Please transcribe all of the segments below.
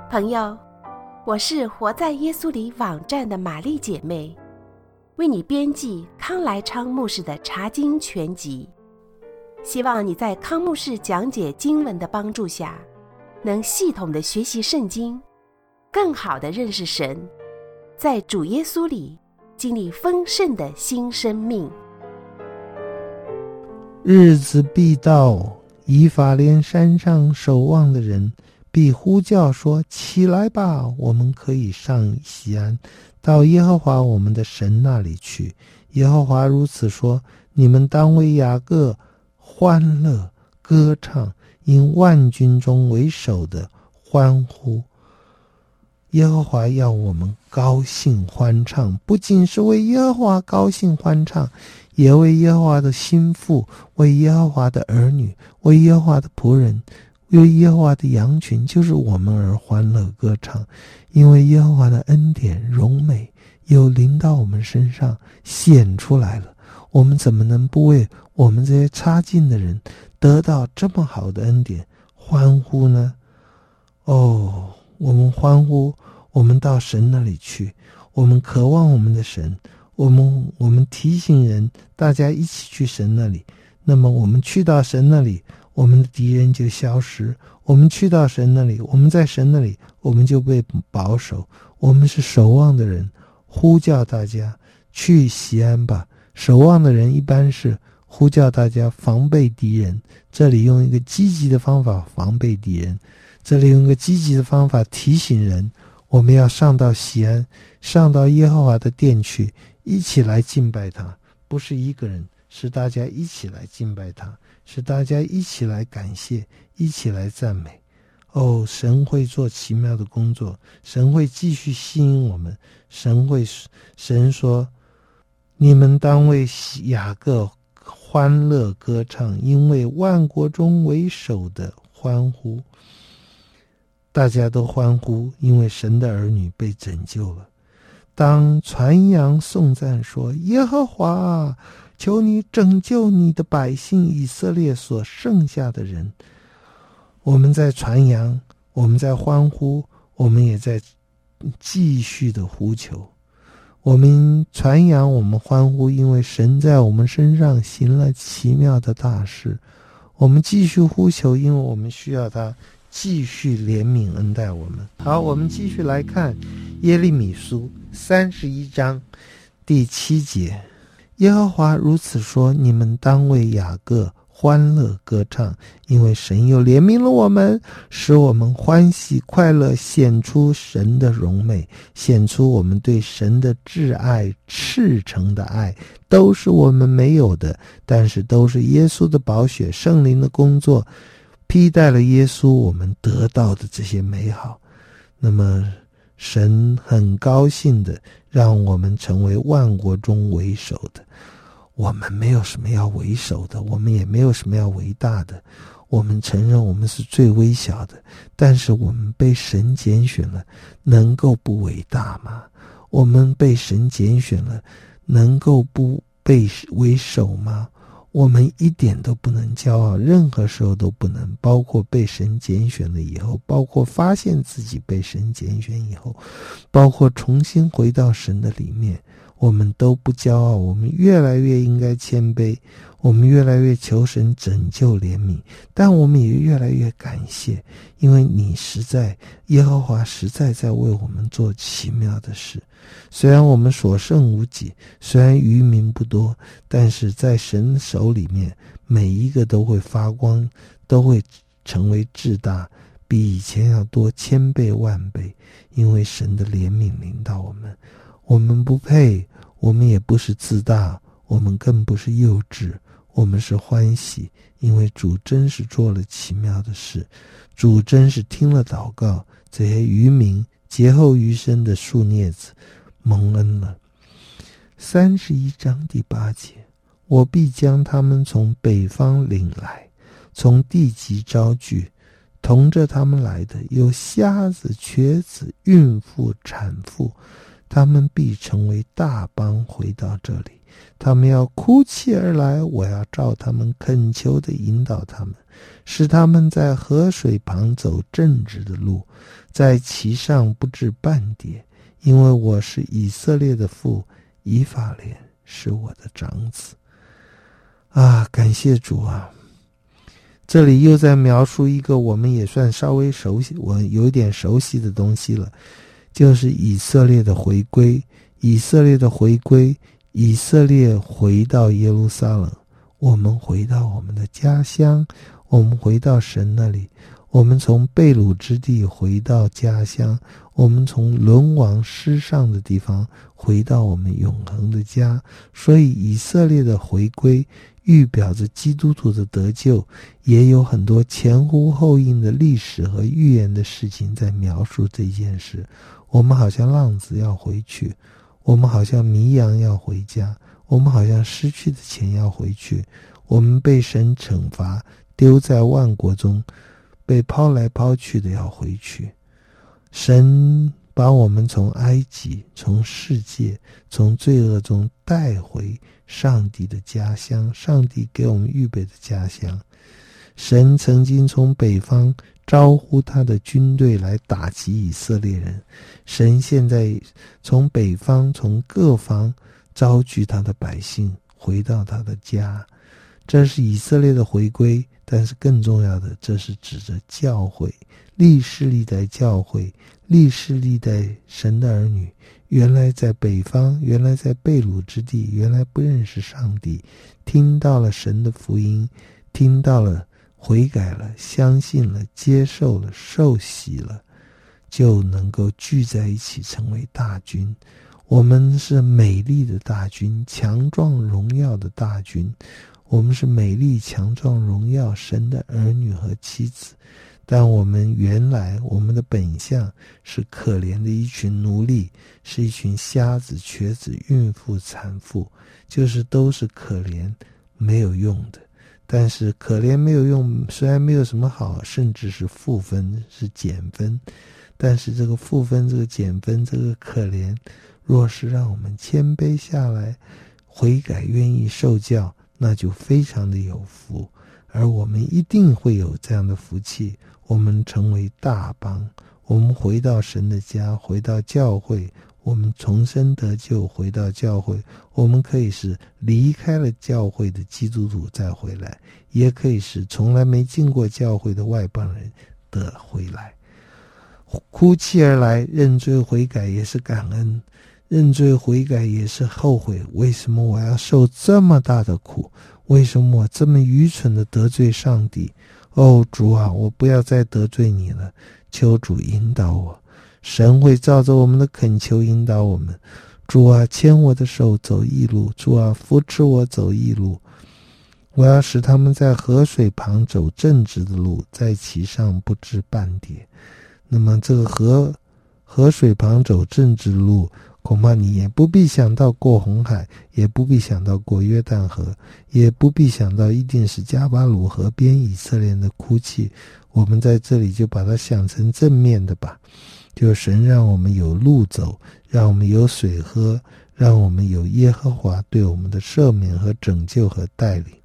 朋友，我是活在耶稣里网站的玛丽姐妹，为你编辑康来昌牧师的查经全集，希望你在康牧师讲解经文的帮助下，能系统的学习圣经，更好的认识神，在主耶稣里经历丰盛的新生命。 日子必到，以法莲山上守望的人必呼叫说，起来吧，我们可以上西安，到耶和华我们的神那里去。耶和华如此说，你们当为雅各欢乐歌唱，因万军中为首的欢呼。耶和华要我们高兴欢唱，不仅是为耶和华高兴欢唱，也为耶和华的心腹，为耶和华的儿女，为耶和华的仆人，为耶和华的羊群，就是我们而欢乐歌唱。因为耶和华的恩典荣美又临到我们身上，显出来了，我们怎么能不为我们这些差劲的人得到这么好的恩典欢呼呢？我们欢呼，我们到神那里去，我们渴望我们的神，我们提醒人，大家一起去神那里。那么我们去到神那里，我们的敌人就消失，我们去到神那里，我们在神那里，我们就被保守。我们是守望的人，呼叫大家去西安吧。守望的人一般是呼叫大家防备敌人，这里用一个积极的方法防备敌人，这里用一个积极的方法提醒人，我们要上到西安，上到耶和华的殿去，一起来敬拜他。不是一个人，是大家一起来敬拜他，是大家一起来感谢，一起来赞美。神会做奇妙的工作，神会继续吸引我们。神说，你们当为雅各欢乐歌唱，因为万国中为首的欢呼。大家都欢呼，因为神的儿女被拯救了。当传扬颂赞说，耶和华，求你拯救你的百姓以色列所剩下的人。我们在传扬，我们在欢呼，我们也在继续的呼求。我们传扬，我们欢呼，因为神在我们身上行了奇妙的大事。我们继续呼求，因为我们需要他继续怜悯恩待我们。好，我们继续来看耶利米书31章第7节。耶和华如此说，你们当为雅各欢乐歌唱，因为神又怜悯了我们，使我们欢喜快乐，显出神的荣美，显出我们对神的挚爱，赤诚的爱，都是我们没有的，但是都是耶稣的宝血，圣灵的工作披戴了耶稣，我们得到的这些美好。那么神很高兴的让我们成为万国中为首的。我们没有什么要为首的，我们也没有什么要为大的，我们承认我们是最微小的，但是我们被神拣选了，能够不伟大吗？我们被神拣选了，能够不被为首吗？我们一点都不能骄傲，任何时候都不能，包括被神拣选了以后，包括发现自己被神拣选以后，包括重新回到神的里面，我们都不骄傲，我们越来越应该谦卑，我们越来越求神拯救怜悯，但我们也越来越感谢，因为耶和华实在在为我们做奇妙的事。虽然我们所剩无几，虽然余民不多，但是在神手里面，每一个都会发光，都会成为至大，比以前要多千倍万倍，因为神的怜悯临到我们。我们不配，我们也不是自大，我们更不是幼稚，我们是欢喜，因为主真是做了奇妙的事，主真是听了祷告，这些渔民劫后余生的树镊子蒙恩了。31章第8节，我必将他们从北方领来，从地极招聚，同着他们来的有瞎子、瘸子、孕妇、产妇，他们必成为大邦回到这里， 他们要哭泣而来，我要照他们恳求地引导他们，使他们在河水旁走正直的路，在其上不致半跌。因为我是以色列的父，以法莲是我的长子。感谢主啊！这里又在描述一个我们也算稍微熟悉，我有点熟悉的东西了，就是以色列的回归。以色列的回归，以色列回到耶路撒冷，我们回到我们的家乡，我们回到神那里，我们从被掳之地回到家乡，我们从沦亡失丧的地方回到我们永恒的家。所以以色列的回归预表着基督徒的得救，也有很多前呼后应的历史和预言的事情在描述这件事。我们好像浪子要回去，我们好像迷羊要回家，我们好像失去的钱要回去，我们被神惩罚，丢在万国中，被抛来抛去的要回去。神把我们从埃及，从世界，从罪恶中带回上帝的家乡，上帝给我们预备的家乡。神曾经从北方招呼他的军队来打击以色列人，神现在从北方，从各方召集他的百姓回到他的家。这是以色列的回归，但是更重要的，这是指着教会，历世历代教会，历世历代神的儿女，原来在北方，原来在被掳之地，原来不认识上帝，听到了神的福音，听到了，悔改了，相信了，接受了，受洗了，就能够聚在一起成为大军。我们是美丽的大军，强壮荣耀的大军，我们是美丽强壮荣耀神的儿女和妻子。但我们原来我们的本相是可怜的一群奴隶，是一群瞎子、瘸子、孕妇、产妇，就是都是可怜没有用的。但是可怜没有用，虽然没有什么好，甚至是负分，是减分，但是这个负分，这个减分，这个可怜，若是让我们谦卑下来，悔改，愿意受教，那就非常的有福。而我们一定会有这样的福气，我们成为大邦，我们回到神的家，回到教会，我们重生得救，回到教会，我们可以是离开了教会的基督徒再回来，也可以是从来没进过教会的外邦人的回来。哭泣而来，认罪悔改也是感恩，认罪悔改也是后悔，为什么我要受这么大的苦？为什么我这么愚蠢的得罪上帝？主啊，我不要再得罪你了，求主引导我。神会照着我们的恳求引导我们。主啊，牵我的手走义路，主啊，扶持我走义路。我要使他们在河水旁走正直的路，在其上不致半跌。那么这个河水旁走正直的路，恐怕你也不必想到过红海，也不必想到过约旦河，也不必想到一定是加巴鲁河边以色列人的哭泣。我们在这里就把它想成正面的吧，就神让我们有路走，让我们有水喝，让我们有耶和华对我们的赦免和拯救和带领。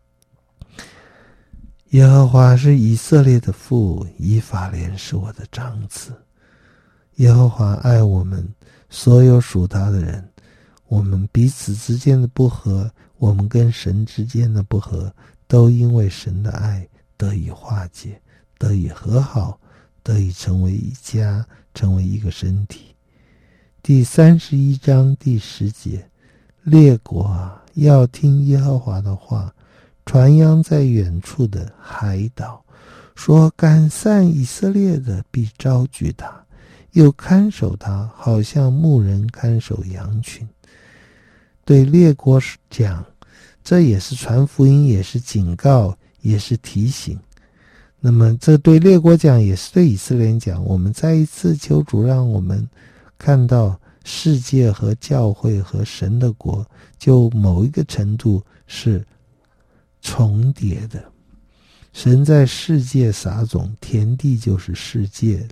耶和华是以色列的父，以法莲是我的长子。耶和华爱我们所有属他的人，我们彼此之间的不和，我们跟神之间的不和，都因为神的爱得以化解，得以和好，得以成为一家，成为一个身体。第31章第10节，列国啊，要听耶和华的话，传扬在远处的海岛，说赶散以色列的必招聚他，又看守他，好像牧人看守羊群。对列国讲，这也是传福音，也是警告，也是提醒。那么这对列国讲，也是对以色列人讲。我们再一次求主让我们看到世界和教会和神的国，就某一个程度是重叠的。神在世界撒种，田地就是世界，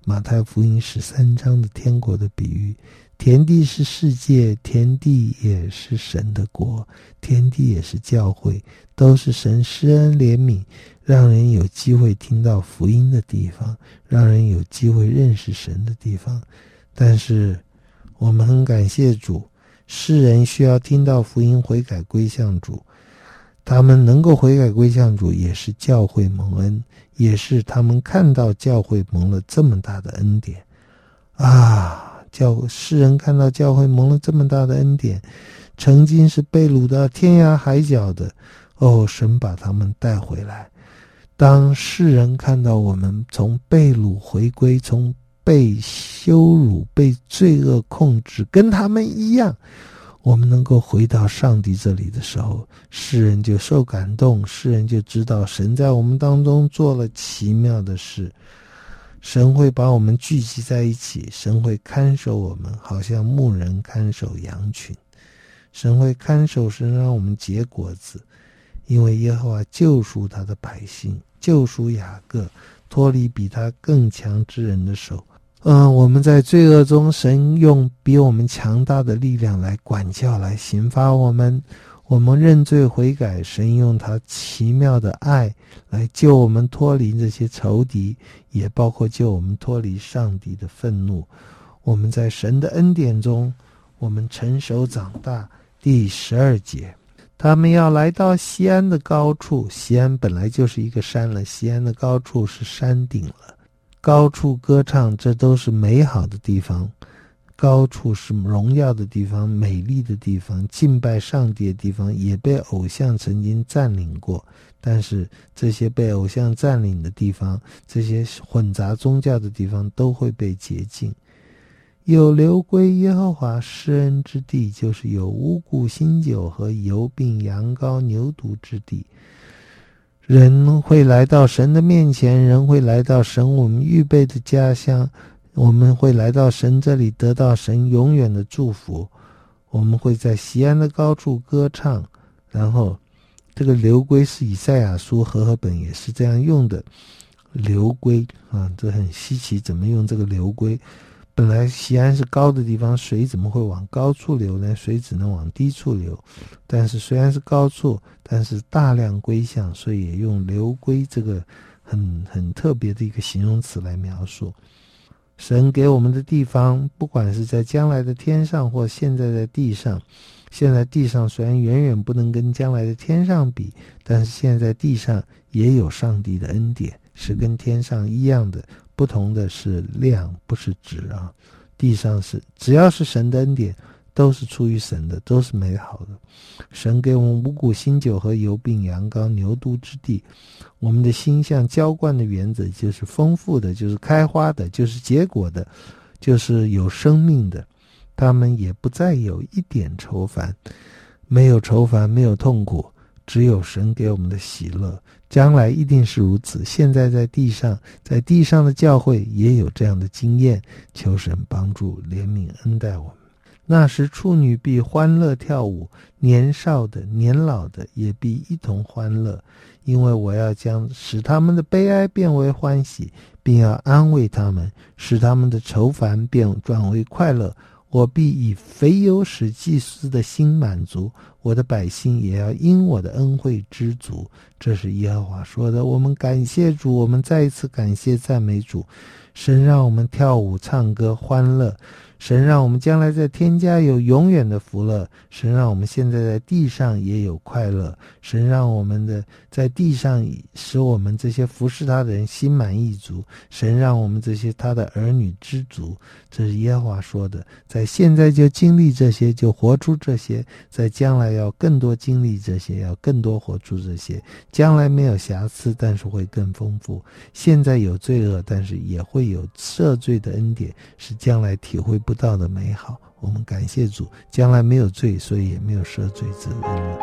马太福音13章的天国的比喻，田地是世界，田地也是神的国，田地也是教会，都是神施恩怜悯，让人有机会听到福音的地方，让人有机会认识神的地方。但是我们很感谢主，世人需要听到福音悔改归向主，他们能够悔改归向主，也是教会蒙恩，也是他们看到教会蒙了这么大的恩典啊！世人看到教会蒙了这么大的恩典，曾经是被掳到天涯海角的，神把他们带回来。当世人看到我们从被掳回归，从被羞辱、被罪恶控制，跟他们一样，我们能够回到上帝这里的时候，世人就受感动，世人就知道神在我们当中做了奇妙的事。神会把我们聚集在一起，神会看守我们，好像牧人看守羊群。神会看守，神让我们结果子，因为耶和华救赎他的百姓，救赎雅各，脱离比他更强之人的手。我们在罪恶中，神用比我们强大的力量来管教，来刑罚我们。我们认罪悔改，神用他奇妙的爱来救我们脱离这些仇敌，也包括救我们脱离上帝的愤怒。我们在神的恩典中，我们成熟长大。第12节，他们要来到西安的高处，西安本来就是一个山了，西安的高处是山顶了，高处歌唱，这都是美好的地方。高处是荣耀的地方，美丽的地方，敬拜上帝的地方，也被偶像曾经占领过。但是这些被偶像占领的地方，这些混杂宗教的地方都会被洁净。有流归耶和华施恩之地，就是有五谷新酒和油饼羊羔牛犊之地。人会来到神的面前，人会来到神我们预备的家乡，我们会来到神这里，得到神永远的祝福。我们会在锡安的高处歌唱。然后这个流归是以赛亚书和合本也是这样用的，流归这很稀奇，怎么用这个流归？本来锡安是高的地方，水怎么会往高处流呢？水只能往低处流。但是虽然是高处，但是大量归向，所以也用流归这个很特别的一个形容词来描述。神给我们的地方，不管是在将来的天上或现在在地上，现在地上虽然远远不能跟将来的天上比，但是现在地上也有上帝的恩典，是跟天上一样的，不同的是量，不是质啊。地上是只要是神的恩典，都是出于神的，都是美好的。神给我们五谷新酒和油饼羊羔牛犊之地，我们的心像浇灌的园子，就是丰富的，就是开花的，就是结果的，就是有生命的。他们也不再有一点愁烦，没有愁烦，没有痛苦，只有神给我们的喜乐。将来一定是如此。现在在地上的教会也有这样的经验，求神帮助怜悯恩待我们。那时处女必欢乐跳舞，年少的年老的也必一同欢乐，因为我要使他们的悲哀变为欢喜，并要安慰他们，使他们的愁烦变转为快乐。我必以肥油使祭司的心满足，我的百姓也要因我的恩惠知足。这是耶和华说的。我们感谢主，我们再一次感谢赞美主。神让我们跳舞唱歌欢乐，神让我们将来在天家有永远的福乐，神让我们现在在地上也有快乐，神让我们在地上使我们这些服侍他的人心满意足，神让我们这些他的儿女知足。这是耶和华说的，在现在就经历这些，就活出这些，在将来要更多经历这些，要更多活出这些。将来没有瑕疵，但是会更丰富。现在有罪恶，但是也会有赦罪的恩典，是将来体会不到的美好。我们感谢主，将来没有罪，所以也没有赦罪之恩了。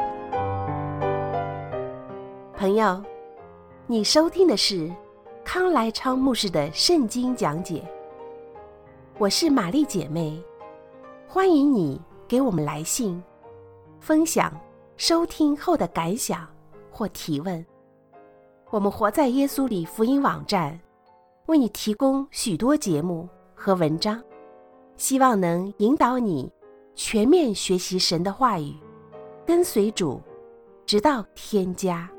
朋友，你收听的是康来昌牧师的圣经讲解。我是玛丽姐妹，欢迎你给我们来信，分享收听后的感想或提问。我们活在耶稣里福音网站为你提供许多节目和文章，希望能引导你全面学习神的话语，跟随主，直到天家。